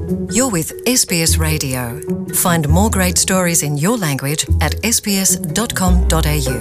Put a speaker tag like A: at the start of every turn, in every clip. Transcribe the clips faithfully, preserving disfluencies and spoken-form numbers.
A: You're with เอส บี เอส Radio. Find more great stories in your language atเอส บี เอส ดอท คอม ดอท เอ ยู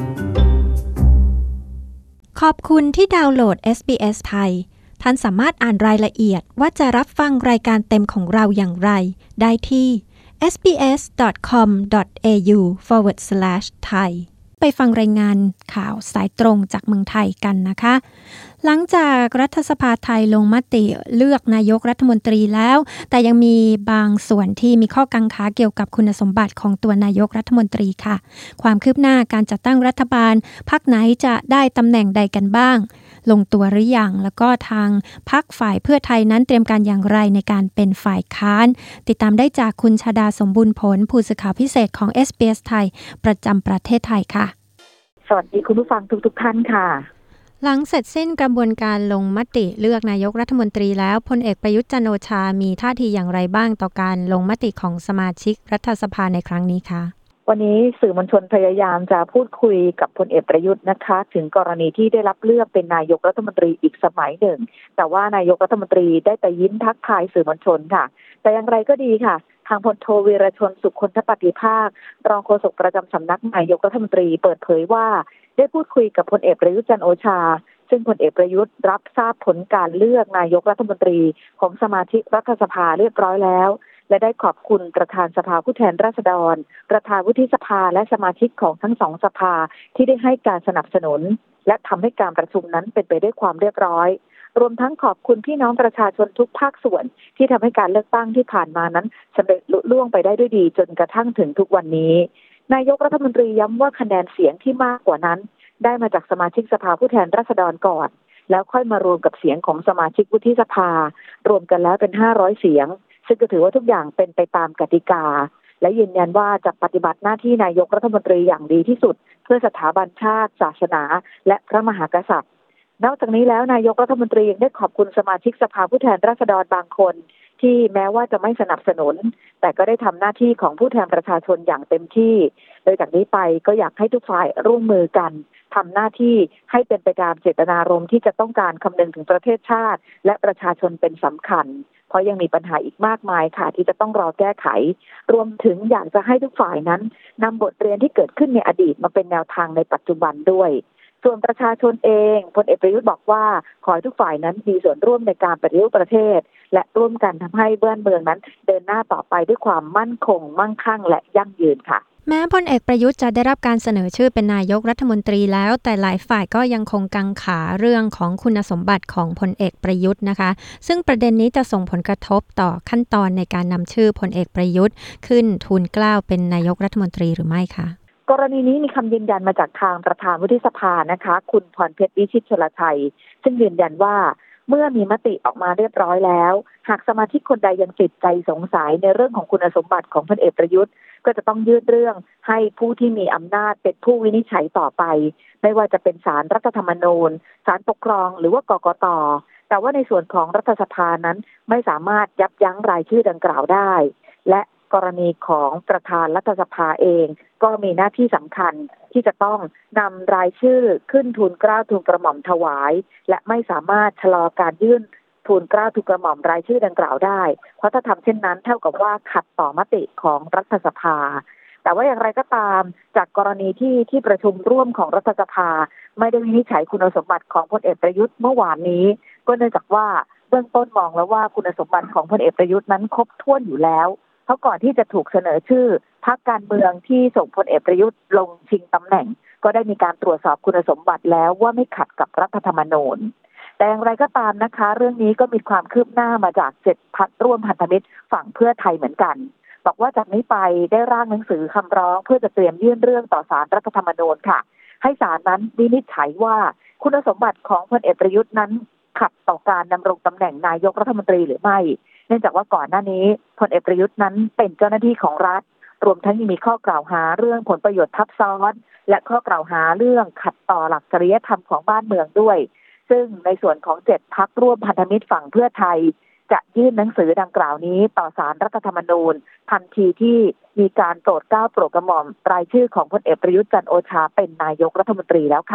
B: ขอบคุณที่ดาวน์โหลด เอส บี เอส ไทยท่านสามารถอ่านรายละเอียดว่าจะรับฟังรายการเต็มของเราอย่างไรได้ที่ เอส บี เอส ดอท คอม ดอท เอ ยู สแลช ไทย ไปฟังรายงานข่าวสายตรงจากเมืองไทยกันนะคะหลังจากรัฐสภาไทยลงมติเลือกนายกรัฐมนตรีแล้วแต่ยังมีบางส่วนที่มีข้อกังขาเกี่ยวกับคุณสมบัติของตัวนายกรัฐมนตรีค่ะความคืบหน้าการจัดตั้งรัฐบาลพรรคไหนจะได้ตำแหน่งใดกันบ้างลงตัวหรือยังแล้วก็ทางพรรคฝ่ายเพื่อไทยนั้นเตรียมการอย่างไรในการเป็นฝ่ายค้านติดตามได้จากคุณชฎาสมบูรณ์ผลผู้สื่อข่าวพิเศษของ เอส บี เอส ไทยประจำประเทศไทยค่ะ
C: สวัสดีคุณผู้ฟังทุกๆท่านค่ะ
B: หลังเสร็จสิ้นกระบวนการลงมติเลือกนายกรัฐมนตรีแล้วพลเอกประยุทธ์จันทร์โอชามีท่าทีอย่างไรบ้างต่อการลงมติของสมาชิกรัฐสภาในครั้งนี้คะ
C: วันนี้สื่อมวลชนพยายามจะพูดคุยกับพลเอกประยุทธ์นะคะถึงกรณีที่ได้รับเลือกเป็นนายกรัฐมนตรีอีกสมัยหนึ่งแต่ว่านายกรัฐมนตรีได้แต่ยิ้มทักทายสื่อมวลชนค่ะแต่อย่างไรก็ดีค่ะทางพลโทวีรชนสุขคนทปฏิภาครองโฆษกประจำสำนักนายกรัฐมนตรีเปิดเผยว่าได้พูดคุยกับพลเอกประยุทธ์จันทร์โอชาซึ่งพลเอกประยุทธ์รับทราบผลการเลือกนายกรัฐมนตรีของสมาชิกรัฐสภาเรียบร้อยแล้วและได้ขอบคุณประธานสภาผู้แทนราษฎรประธานวุฒิสภาและสมาชิกของทั้งสองสภาที่ได้ให้การสนับสนุนและทำให้การประชุมนั้นเป็นไปด้วยความเรียบร้อยรวมทั้งขอบคุณพี่น้องประชาชนทุกภาคส่วนที่ทำให้การเลือกตั้งที่ผ่านมานั้นสำเร็จลุล่วงไปได้ด้วยดีจนกระทั่งถึงทุกวันนี้นายกรัฐมนตรีย้ำว่าคะแนนเสียงที่มากกว่านั้นได้มาจากสมาชิกสภาผู้แทนราษฎรก่อนแล้วค่อยมารวมกับเสียงของสมาชิกวุฒิสภารวมกันแล้วเป็นห้าร้อยเสียงซึ่งก็ถือว่าทุกอย่างเป็นไปตามกติกาและยืนยันว่าจะปฏิบัติหน้าที่นายกรัฐมนตรีอย่างดีที่สุดเพื่อสถาบันชาติศาสนาและพระมหากษัตริย์นอกจากนี้แล้วนายกรัฐมนตรียังได้ขอบคุณสมาชิกสภาผู้แทนราษฎรบางคนที่แม้ว่าจะไม่สนับสนุนแต่ก็ได้ทำหน้าที่ของผู้แทนประชาชนอย่างเต็มที่โดยจากนี้ไปก็อยากให้ทุกฝ่ายร่วมมือกันทำหน้าที่ให้เป็นไปตามเจตนารมณ์ที่จะต้องการคำนึงถึงประเทศชาติและประชาชนเป็นสำคัญเพราะยังมีปัญหาอีกมากมายค่ะที่จะต้องรอแก้ไขรวมถึงอยากจะให้ทุกฝ่ายนั้นนำบทเรียนที่เกิดขึ้นในอดีตมาเป็นแนวทางในปัจจุบันด้วยส่วนประชาชนเองพลเอกประยุทธ์บอกว่าขอให้ทุกฝ่ายนั้นมีส่วนร่วมในการปฏิรูปประเทศและร่วมกันทำให้บ้านเมืองนั้นเดินหน้าต่อไปด้วยความมั่นคงมั่งคั่งและยั่งยืนค่ะ
B: แม้พลเอกประยุทธ์จะได้รับการเสนอชื่อเป็นนายกรัฐมนตรีแล้วแต่หลายฝ่ายก็ยังคงกังขาเรื่องของคุณสมบัติของพลเอกประยุทธ์นะคะซึ่งประเด็นนี้จะส่งผลกระทบต่อขั้นตอนในการนำชื่อพลเอกประยุทธ์ขึ้นทูลเกล้าเป็นนายกรัฐมนตรีหรือไม่คะ
C: กรณีนี้มีคำยืนยันมาจากทางประธานวุฒิสภานะคะคุณพรเพชรวิชิตชลชัยซึ่งยืนยันว่าเมื่อมีมติออกมาเรียบร้อยแล้วหากสมาชิกคนใดยังติดใจสงสัยในเรื่องของคุณสมบัติของพลเอกประยุทธ์ก็จะต้องยื่นเรื่องให้ผู้ที่มีอำนาจเป็นผู้วินิจฉัยต่อไปไม่ว่าจะเป็นศาลรัฐธรรมนูญศาลปกครองหรือว่ากกต.แต่ว่าในส่วนของรัฐสภานั้นไม่สามารถยับยั้งรายชื่อดังกล่าวได้และกรณีของประธานรัฐสภาเองก็มีหน้าที่สำคัญที่จะต้องนำรายชื่อขึ้นทูลเกล้าทูลกระหม่อมถวายและไม่สามารถชะลอการยื่นทูลเกล้าทูลกระหม่อมรายชื่อดังกล่าวได้เพราะถ้าทำเช่นนั้นเท่ากับว่าขัดต่อมติของรัฐสภาแต่ว่าอย่างไรก็ตามจากกรณีที่ที่ประชุมร่วมของรัฐสภาไม่ได้วินิจฉัยคุณสมบัติของพลเอกประยุทธ์เมื่อวานนี้ก็เนื่องจากว่าเบื้องต้นมองแล้วว่าคุณสมบัติของพลเอกประยุทธ์นั้นครบถ้วนอยู่แล้วเพราะก่อนที่จะถูกเสนอชื่อพรรคการเมืองที่ส่งพลเอกประยุทธ์ลงชิงตำแหน่งก็ได้มีการตรวจสอบคุณสมบัติแล้วว่าไม่ขัดกับรัฐธรรมนูญแต่อย่างไรก็ตามนะคะเรื่องนี้ก็มีความคืบหน้ามาจากเจ็ดพรรคร่วมพันธมิตรฝั่งเพื่อไทยเหมือนกันบอกว่าจากนี้ไปได้ร่างหนังสือคำร้องเพื่อจะเตรียมยื่นเรื่องต่อศาลรัฐธรรมนูญค่ะให้ศาลนั้นวินิจฉัยว่าคุณสมบัติของพลเอกประยุทธ์นั้นขัดต่อการดำรงตำแหน่งนายกรัฐมนตรีหรือไม่เนื่องจากว่าก่อนหน้านี้พลเอกประยุทธ์นั้นเป็นเจ้าหน้าที่ของรัฐรวมทั้งยังมีข้อกล่าวหาเรื่องผลประโยชน์ทับซ้อนและข้อกล่าวหาเรื่องขัดต่อหลักจริยธรรมของบ้านเมืองด้วยซึ่งในส่วนของเจ็ดพรรคร่วมพันธมิตรฝั่งเพื่อไทยจะยื่นหนังสือดังกล่าวนี้ต่อศาลรัฐธรรมนูญทันทีที่มีการโปรดเกล้าโปรดกระหม่อมรายชื่อของพลเอกประยุทธ์จันทร์โอชาเป็นนายกรัฐมนตรีแล้วค่ะ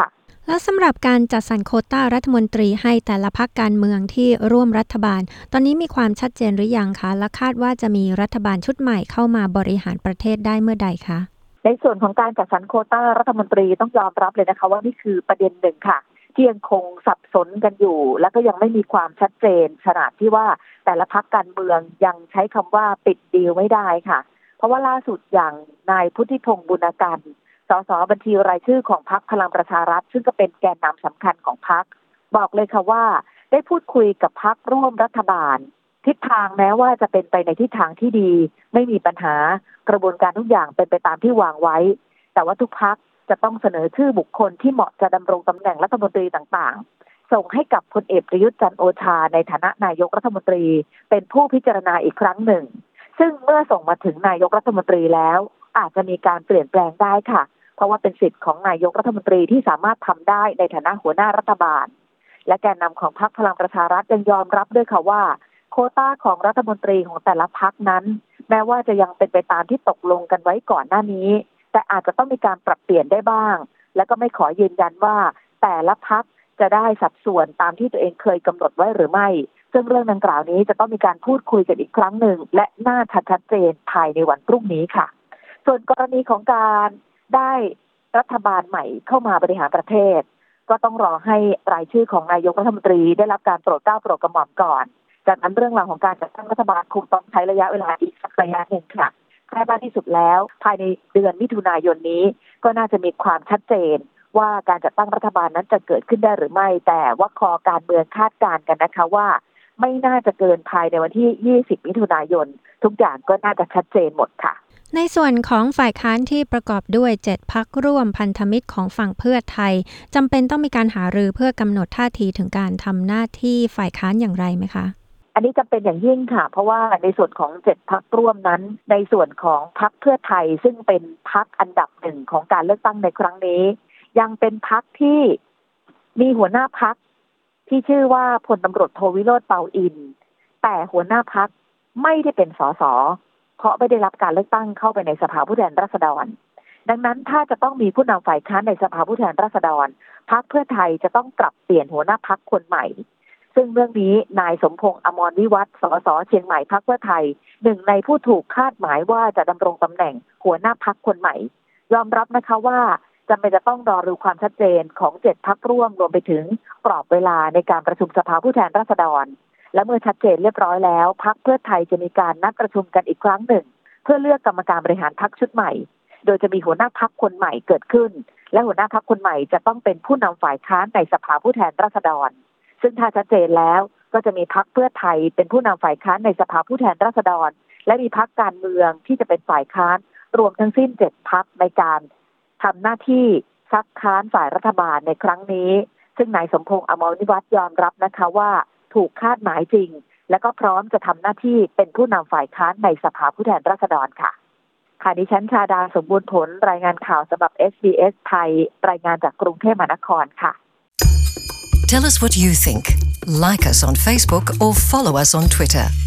B: แล้วสำหรับการจัดสรรโควต้ารัฐมนตรีให้แต่ละพรรคการเมืองที่ร่วมรัฐบาลตอนนี้มีความชัดเจนหรือยังคะและคาดว่าจะมีรัฐบาลชุดใหม่เข้ามาบริหารประเทศได้เมื่อใดคะ
C: ในส่วนของการจัดสรรโควต้ารัฐมนตรีต้องยอมรับเลยนะคะว่านี่คือประเด็นหนึ่งค่ะที่ยังคงสับสนกันอยู่และก็ยังไม่มีความชัดเจนขนาดที่ว่าแต่ละพรรคการเมืองยังใช้คำว่าปิดดีลไม่ได้ค่ะเพราะว่าล่าสุดอย่างนายพุทธิพงษ์บุญกันสสบัญชีรายชื่อของพรรคพลังประชารัฐซึ่งก็เป็นแกนนำสำคัญของพรรคบอกเลยค่ะว่าได้พูดคุยกับพรรคร่วมรัฐบาลทิศทางแม้ว่าจะเป็นไปในทิศทางที่ดีไม่มีปัญหากระบวนการทุกอย่างเป็นไปตามที่วางไว้แต่ว่าทุกพรรคจะต้องเสนอชื่อบุคคลที่เหมาะจะดำรงตำแหน่งรัฐมนตรีต่างๆส่งให้กับพลเอกประยุทธ์จันทร์โอชาในฐานะนายกรัฐมนตรีเป็นผู้พิจารณาอีกครั้งหนึ่งซึ่งเมื่อส่งมาถึงนายกรัฐมนตรีแล้วอาจจะมีการเปลี่ยนแปลงได้ค่ะเพราะว่าเป็นสิทธิ์ของนายกรัฐมนตรีที่สามารถทำได้ในฐานะหัวหน้ารัฐบาลและแกนนำของพรรคพลังประชารัฐยังยอมรับด้วยค่ะว่าโควต้าของรัฐมนตรีของแต่ละพรรคนั้นแม้ว่าจะยังเป็นไปตามที่ตกลงกันไว้ก่อนหน้านี้แต่อาจจะต้องมีการปรับเปลี่ยนได้บ้างและก็ไม่ขอยืนยันว่าแต่ละพรรคจะได้สัดส่วนตามที่ตัวเองเคยกำหนดไว้หรือไม่ซึ่งเรื่องดังกล่าวนี้จะต้องมีการพูดคุยกันอีกครั้งหนึ่งและน่าชัดเจนภายในวันพรุ่งนี้ค่ะส่วนกรณีของการได้รัฐบาลใหม่เข้ามาบริหารประเทศก็ต้องรอให้รายชื่อของนายกรัฐมนตรีได้รับการโปรดเกล้าโปรดกระหม่อมก่อนจากนั้นเรื่องราวของการจัดตั้งรัฐบาลคงต้องใช้ระยะเวลาอีกสักระยะหนึ่งค่ะคาดว่าที่สุดแล้วภายในเดือนมิถุนายนนี้ก็น่าจะมีความชัดเจนว่าการจัดตั้งรัฐบาลนั้นจะเกิดขึ้นได้หรือไม่แต่ว่าคอการเมืองคาดการณ์กันนะคะว่าไม่น่าจะเกินภายในวันที่ยี่สิบมิถุนายนทุกอย่างก็น่าจะชัดเจนหมดค่ะ
B: ในส่วนของฝ่ายค้านที่ประกอบด้วยเจ็ดพรรคร่วมพันธมิตรของฝั่งเพื่อไทยจำเป็นต้องมีการหารือเพื่อกำหนดท่าทีถึงการทำหน้าที่ฝ่ายค้านอย่างไรไหมคะ
C: อันนี้จำเป็นอย่างยิ่งค่ะเพราะว่าในส่วนของเจ็ดพรรคร่วมนั้นในส่วนของพรรคเพื่อไทยซึ่งเป็นพรรคอันดับหนึ่งของการเลือกตั้งในครั้งนี้ยังเป็นพรรคที่มีหัวหน้าพรรคที่ชื่อว่าพลตำรวจโทวิโรจน์เปาอินแต่หัวหน้าพรรคไม่ได้เป็นสสเพราะไม่ได้รับการเลือกตั้งเข้าไปในสภาผู้แทนราษฎรดังนั้นถ้าจะต้องมีผู้นำฝ่ายค้านในสภาผู้แทนราษฎรพรรคเพื่อไทยจะต้องปรับเปลี่ยนหัวหน้าพรรคคนใหม่ซึ่งเรื่องนี้นายสมพงษ์อมรวิวัฒน์สสเชียงใหม่พรรคเพื่อไทยหนึ่งในผู้ถูกคาดหมายว่าจะดำรงตำแหน่งหัวหน้าพรรคคนใหม่ยอมรับนะคะว่าจำเป็นจะต้องรอดูความชัดเจนของเจ็ดพรรคร่วมรวมไปถึงกรอบเวลาในการประชุมสภาผู้แทนราษฎรและเมื่อชัดเจนเรียบร้อยแล้วพรรคเพื่อไทยจะมีการนัดประชุมกันอีกครั้งหนึ่งเพื่อเลือกกรรมการบริหารพรรคชุดใหม่โดยจะมีหัวหน้าพรรคคนใหม่เกิดขึ้นและหัวหน้าพรรคคนใหม่จะต้องเป็นผู้นำฝ่ายค้านในสภาผู้แทนราษฎรซึ่งถ้าชัดเจนแล้วก็จะมีพรรคเพื่อไทยเป็นผู้นำฝ่ายค้านในสภาผู้แทนราษฎรและมีพรรคการเมืองที่จะเป็นฝ่ายค้านรวมทั้งสิ้นเจ็ดพรรคในการทำหน้าที่ซักค้านฝ่ายรัฐบาลในครั้งนี้ซึ่งนายสมพงษ์อมรวิวัฒน์ยอมรับนะคะว่าถูกคาดหมายจริงและก็พร้อมจะทำหน้าที่เป็นผู้นำฝ่ายค้านในสภาผู้แทนราษฎรค่ะค่ะดิฉันชาดาสมบูรณ์ผลรายงานข่าวสำหรับ เอส บี เอส ไทยรายงานจากกรุงเทพมหานครค่ะ
A: Tell us what you think. Like us on Facebook or follow us on Twitter.